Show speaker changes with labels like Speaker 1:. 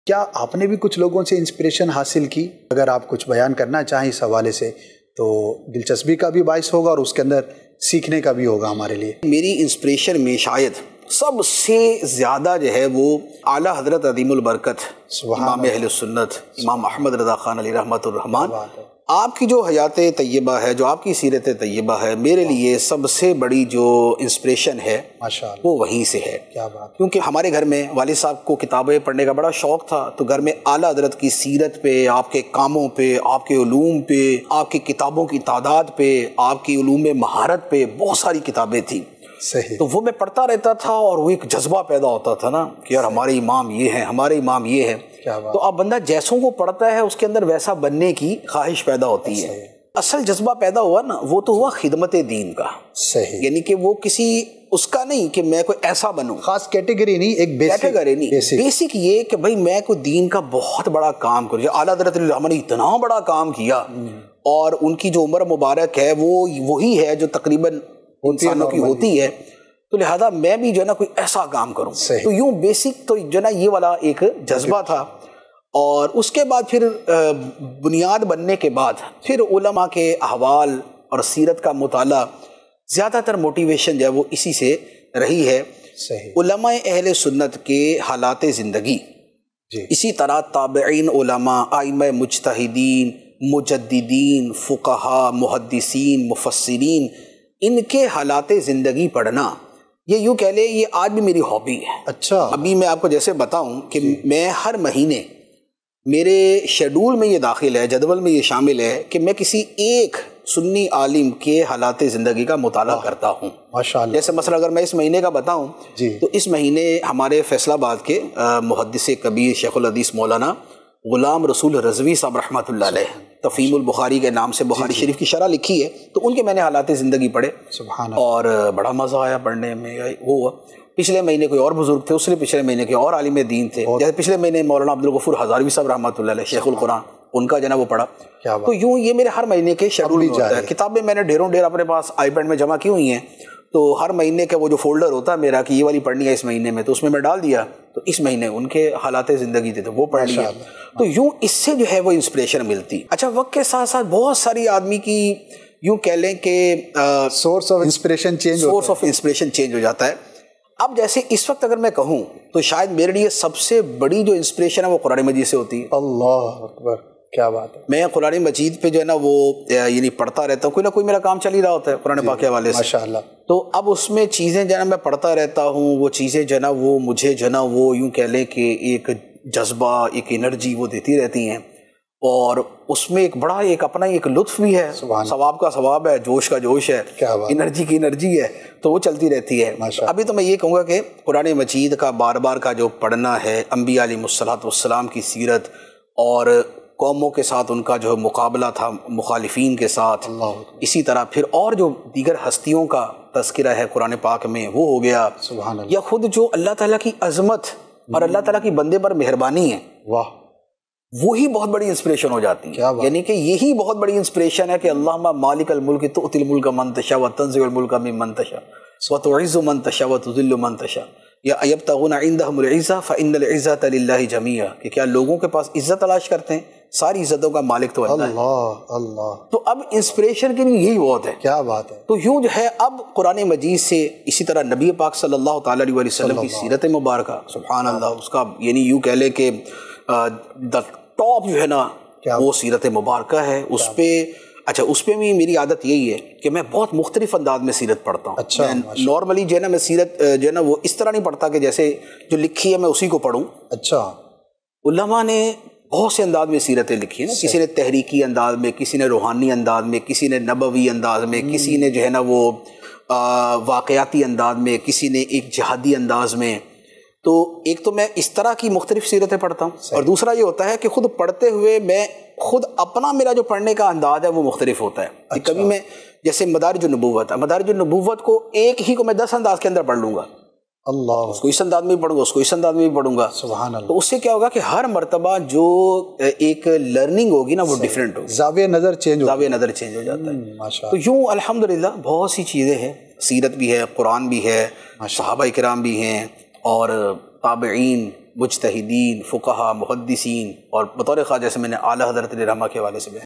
Speaker 1: کیا آپ نے بھی کچھ لوگوں سے انسپریشن حاصل کی؟ اگر آپ کچھ بیان کرنا چاہیں اس حوالے سے تو دلچسپی کا بھی باعث ہوگا اور اس کے اندر سیکھنے کا بھی ہوگا ہمارے لیے۔
Speaker 2: میری انسپریشن میں شاید سب سے زیادہ جو ہے وہ اعلیٰ حضرت عظیم البرکت امام اہل سنت امام احمد رضا خان علیہ رحمۃ الرحمان، آپ کی جو حیات طیبہ ہے، جو آپ کی سیرت طیبہ ہے، میرے لیے سب سے بڑی جو انسپریشن ہے وہ وہیں سے ہے۔
Speaker 1: کیا بات!
Speaker 2: کیونکہ ہمارے گھر میں والد صاحب کو کتابیں پڑھنے کا بڑا شوق تھا، تو گھر میں اعلیٰ حضرت کی سیرت پہ، آپ کے کاموں پہ، آپ کے علوم پہ، آپ کی کتابوں کی تعداد پہ، آپ کی علوم مہارت پہ بہت ساری کتابیں تھیں۔
Speaker 1: صحیح۔
Speaker 2: تو وہ میں پڑھتا رہتا تھا اور وہ ایک جذبہ پیدا ہوتا تھا نا کہ یار ہمارے امام یہ ہیں، ہمارے امام یہ ہیں۔ تو اب بندہ جیسوں کو پڑھتا ہے اس کے اندر ویسا بننے کی خواہش پیدا ہوتی ہے۔ اصل جذبہ پیدا ہوا نا وہ تو ہوا خدمت دین کا۔
Speaker 1: صحیح۔
Speaker 2: یعنی کہ وہ کسی اس کا نہیں کہ میں کوئی ایسا بنوں،
Speaker 1: خاص کیٹیگری نہیں، ایک
Speaker 2: کیٹیگری نہیں، بیسک یہ کہ بھائی میں کوئی دین کا بہت بڑا کام کروں۔ اعلیٰ حضرت الرحمٰن نے اتنا بڑا کام کیا اور ان کی جو عمر مبارک ہے وہ وہی ہے جو تقریباً انسانوں کی ہوتی ہے، تو لہذا میں بھی جو ہے نا کوئی ایسا کام کروں۔ تو یوں بیسک تو جو ہے نا یہ والا ایک جذبہ تھا۔ اور اس کے بعد پھر بنیاد بننے کے بعد پھر علماء کے احوال اور سیرت کا مطالعہ، زیادہ تر موٹیویشن جو ہے وہ اسی سے رہی ہے۔
Speaker 1: صحیح۔
Speaker 2: علماء اہل سنت کے حالات زندگی، اسی طرح تابعین علماء، ائمہ مجتہدین، مجددین، فقہا، محدثین، مفسرین، ان کے حالات زندگی پڑھنا، یہ یوں کہہ لیں یہ آج بھی میری ہابی ہے۔
Speaker 1: اچھا۔
Speaker 2: ابھی میں آپ کو جیسے بتاؤں کہ میں ہر مہینے میرے شیڈول میں یہ داخل ہے، جدول میں یہ شامل ہے کہ میں کسی ایک سنی عالم کے حالات زندگی کا مطالعہ کرتا ہوں۔
Speaker 1: ماشاءاللہ۔
Speaker 2: جیسے مثلا اگر میں اس مہینے کا بتاؤں تو اس مہینے ہمارے فیصل آباد کے محدث کبیر شیخ الحدیث مولانا غلام رسول رضوی صاحب رحمۃ اللہ علیہ، تفہیم البخاری کے نام سے بخاری شریف کی شرح لکھی ہے، تو ان کے میں نے حالات زندگی پڑھے اور بڑا مزہ آیا پڑھنے میں۔ وہ ہوا پچھلے مہینے کوئی اور بزرگ تھے، اس نے پچھلے مہینے کوئی اور عالم دین تھے، جیسے پچھلے مہینے مولانا عبدالغفور ہزاروی صاحب رحمۃ اللہ علیہ شیخ القرآن، ان کا جو ہے نا وہ پڑھا۔ تو یوں یہ میرے ہر مہینے کے شیڈول میں ہوتا ہے۔ کتابیں میں نے ڈھیروں ڈھیر اپنے پاس آئی پیڈ میں جمع کی ہوئی ہیں، تو ہر مہینے کا وہ جو فولڈر ہوتا ہے میرا کہ یہ والی پڑھنی ہے اس مہینے میں، تو اس میں ڈال دیا، تو اس مہینے ان کے حالات زندگی تھے تو وہ پڑھ لیا۔ تو یوں اس سے جو ہے وہ انسپریشن ملتی۔ اچھا، وقت کے ساتھ ساتھ بہت ساری آدمی کی یوں کہہ لیں کہ
Speaker 1: سورس آف انسپریشن
Speaker 2: چینج ہو جاتا ہے۔ اب جیسے اس وقت اگر میں کہوں تو شاید میرے لیے سب سے بڑی جو انسپریشن ہے وہ قرآن مجید سے ہوتی ہے۔
Speaker 1: اللہ اکبر، کیا بات ہے!
Speaker 2: میں قرآن مجید پہ جو ہے نا وہ یعنی پڑھتا رہتا ہوں، کوئی نہ کوئی میرا کام چل ہی رہا ہوتا ہے قرآن پاک کے حوالے سے،
Speaker 1: ماشاءاللہ۔
Speaker 2: تو اب اس میں چیزیں جو ہے نا میں پڑھتا رہتا ہوں، وہ چیزیں جو ہے نا وہ مجھے جو ہے نا وہ یوں کہہ لیں کہ ایک جذبہ، ایک انرجی وہ دیتی رہتی ہیں، اور اس میں ایک بڑا ایک اپنا ایک لطف بھی ہے، ثواب کا ثواب ہے، جوش کا جوش ہے، انرجی کی انرجی ہے، تو وہ چلتی رہتی ہے۔ ابھی تو میں یہ کہوں گا کہ قرآن مجید کا بار بار کا جو پڑھنا ہے، انبیاء علیہ الصلوۃ والسلام کی سیرت اور قوموں کے ساتھ ان کا جو مقابلہ تھا مخالفین کے ساتھ، اسی طرح پھر اور جو دیگر ہستیوں کا تذکرہ ہے قرآن پاک میں وہ ہو گیا، یا خود جو اللہ تعالیٰ کی عظمت اور اللہ تعالیٰ کی بندے پر مہربانی ہے، واہ، وہی بہت بڑی انسپریشن ہو جاتی ہے۔ یعنی کہ یہی بہت بڑی انسپریشن ہے کہ اللہم مالک الملک تؤتی الملک من تشاء وتنزع الملک ممن تشاء وتعز من تشاء وتذل من تشاء یا ایبتغون عندهم العزة فإن العزة للہ جمیعا، کہ کیا لوگوں کے پاس عزت تلاش کرتے ہیں؟ ساری عزتوں کا مالک تو اللہ ہے۔
Speaker 1: اللہ،
Speaker 2: تو اب انسپریشن کے لیے یہی بہت ہے۔
Speaker 1: کیا بات ہے!
Speaker 2: تو یوں جو ہے اب قرآن مجید سے، اسی طرح نبی پاک صلی اللہ تعالیٰ علیہ وسلم کی سیرت مبارکہ، سبحان اللہ، اس کا یعنی یوں کہہ لیں کہ ٹاپ جو ہے نا وہ سیرت مبارکہ ہے۔ اس پہ اچھا، اس پہ بھی میری عادت یہی ہے کہ میں بہت مختلف انداز میں سیرت پڑھتا ہوں۔
Speaker 1: اچھا،
Speaker 2: نارملی جو ہے نا میں سیرت جو ہے نا وہ اس طرح نہیں پڑھتا کہ جیسے جو لکھی ہے میں اسی کو پڑھوں۔
Speaker 1: اچھا،
Speaker 2: علماء نے بہت سے انداز میں سیرتیں لکھی ہیں، کسی نے تحریکی انداز میں، کسی نے روحانی انداز میں، کسی نے نبوی انداز میں، کسی نے جو ہے نا وہ واقعاتی انداز میں، کسی نے ایک جہادی انداز میں۔ تو ایک تو میں اس طرح کی مختلف سیرتیں پڑھتا ہوں، اور دوسرا یہ ہوتا ہے کہ خود پڑھتے ہوئے میں خود اپنا میرا جو پڑھنے کا انداز ہے وہ مختلف ہوتا ہے۔ کبھی میں جیسے مدارج النبوت ہے، مدارج النبوت کو ایک ہی کو میں 10 انداز کے اندر پڑھ لوں گا،
Speaker 1: اللہ،
Speaker 2: اس کو اس انداز میں بھی پڑھوں گا، اس کو اس انداز میں بھی پڑھوں گا،
Speaker 1: سبحان اللہ۔
Speaker 2: تو اس سے کیا ہوگا کہ ہر مرتبہ جو ایک لرننگ ہوگی نا وہ ڈیفرنٹ ہوگی،
Speaker 1: زاویہ نظر چینج
Speaker 2: ہو جاتا ہے۔ تو یوں الحمدللہ بہت سی چیزیں ہیں، سیرت بھی ہے، قرآن بھی ہے، صحابہ کرام بھی ہیں، اور تابعین مجتہدین، فقہا، محدثین اور بطور خواجہ جیسے میں نے اعلیٰ حضرت علیہ رحمہ کے حوالے سے